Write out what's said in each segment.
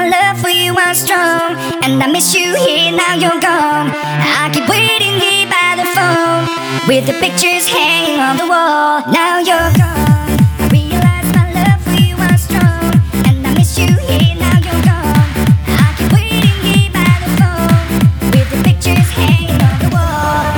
love for you was strong, and I miss you here, now you're gone. I keep waiting here by the phone, with the pictures hanging on the wall. Now you're gone. I realize my love for you was strong, and I miss you here, now you're gone. I keep waiting here by the phone, with the pictures hanging on the wall.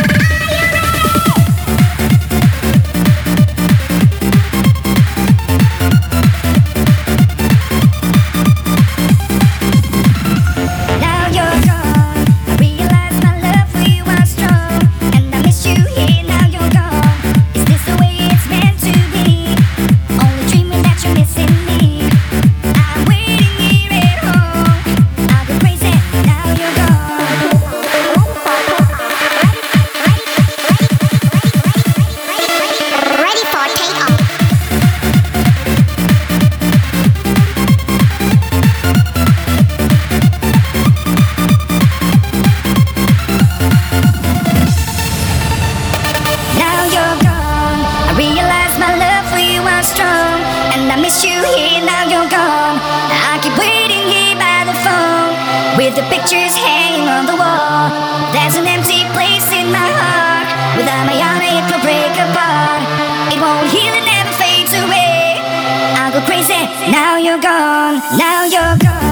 Strong, and I miss you here, now you're gone. I keep waiting here by the phone, with the pictures hanging on the wall. There's an empty place in my heart, without my arm it will break apart. It won't heal, it never fades away. I'll go crazy, now you're gone, now you're gone.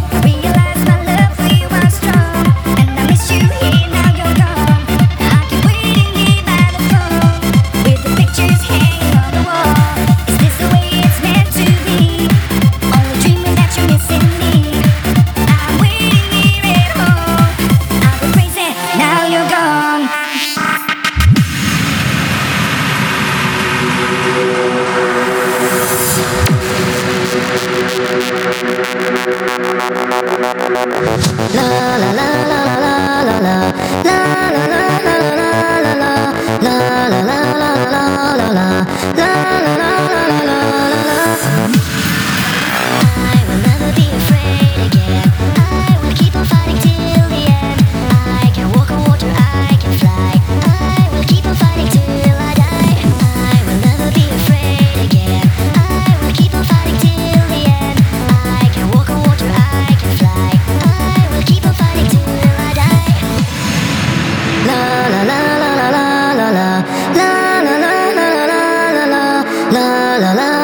La la la la la la la la la la la la la la la la la la. I will never be afraid again. I will keep on fighting till the end. I can walk on water, I can fly. I will keep on fighting till I die. I will never be afraid again. I will keep on fighting till the end. I can walk on water, I can fly. I will keep on fighting till I die. La la la la la la la la la la la la la la la la.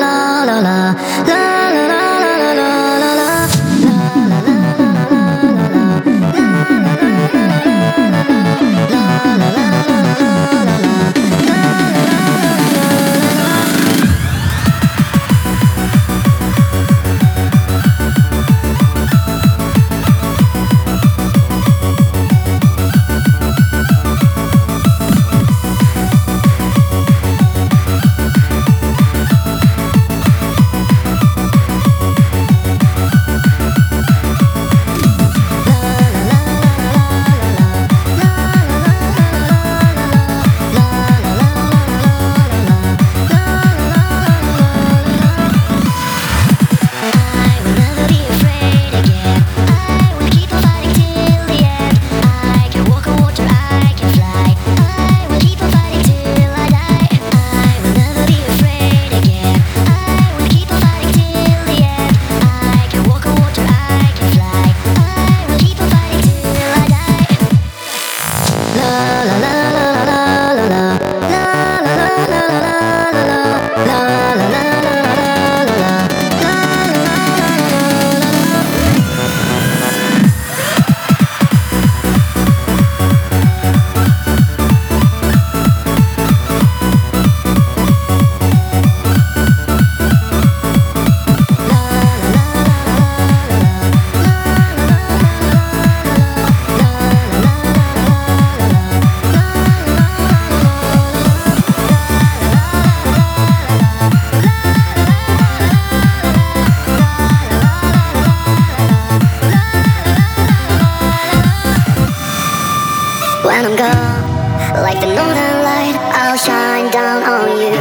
When I'm gone, like the northern light, I'll shine down on you.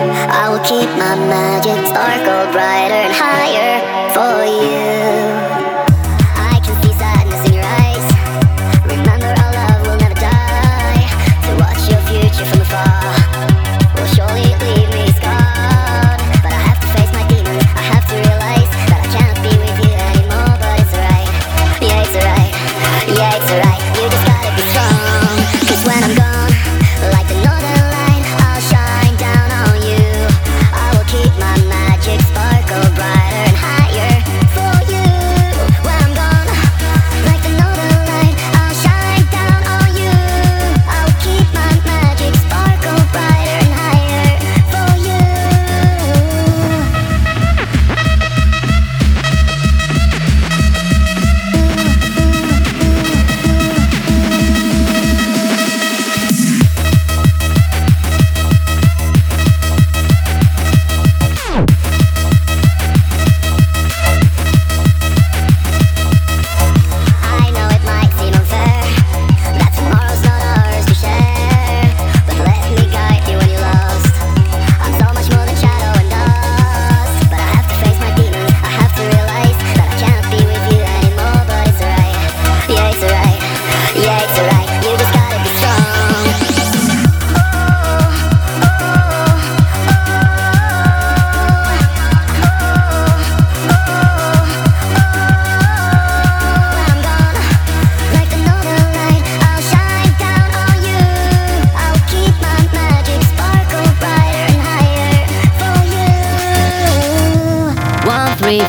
I will keep my magic sparkle brighter and higher for you. I can see sadness in your eyes. Remember our love will never die. To watch your future from afar will surely leave me scarred. But I have to face my demons. I have to realize that I can't be with you anymore.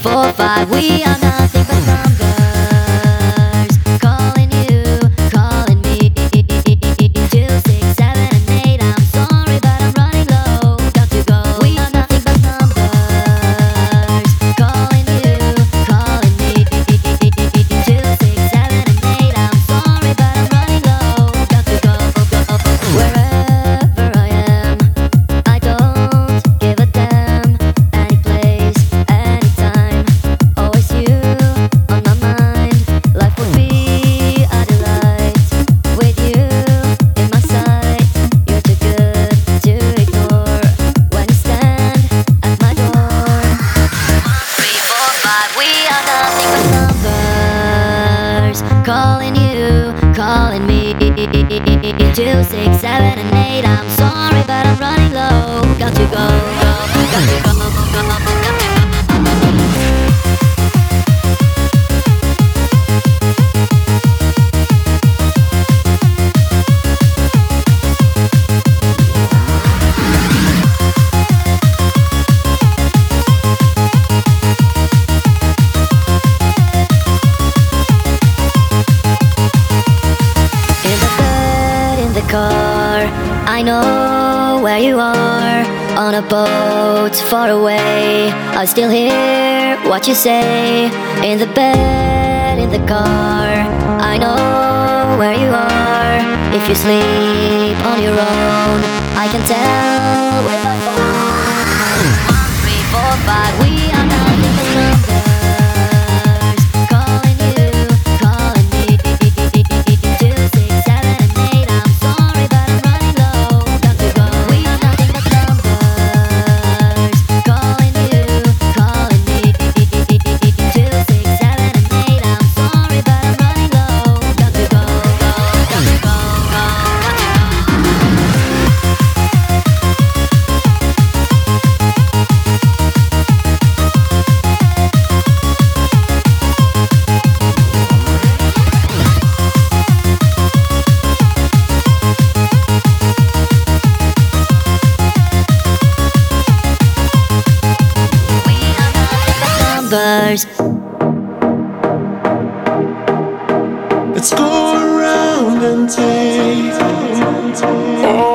4, 5, we are nothing but numbers. Calling you, calling me. 2, 6, 7, and 8. I'm sorry, but I'm running low. Got to go. We are nothing but numbers. Calling you, calling me. 2, 6, 7, and 8. I'm sorry, but I'm running low. Got to go, go. Wherever I am, I don't give a damn. Any place, anytime, always you on my mind. Life would be a delight with you in my sight. You're too good to ignore when you stand at my door. 3, 4, 5, we are nothing but numbers. Calling you, calling me. 2, 6, 7, and 8. I'm sorry, but I'm running low. Got to go, go, got to go, go, got to go. In the bed, in the car, I know where you are. On a boat far away, I still hear what you say. In the bed, in the car, I know where you are. If you sleep on your own, I can tell with my phone. 1, 3, 4, 5, we are nothing but numbers. Calling you, calling me. 2, 6, 7, and 8. I'm sorry, but I'm running low. Got to go. We are nothing but numbers. Calling you, calling me. 2, 6, 7, and 8. I'm sorry, but I'm running low. Got to go, go, got to go, go, got to go. We are nothing but numbers. Let's go around and take all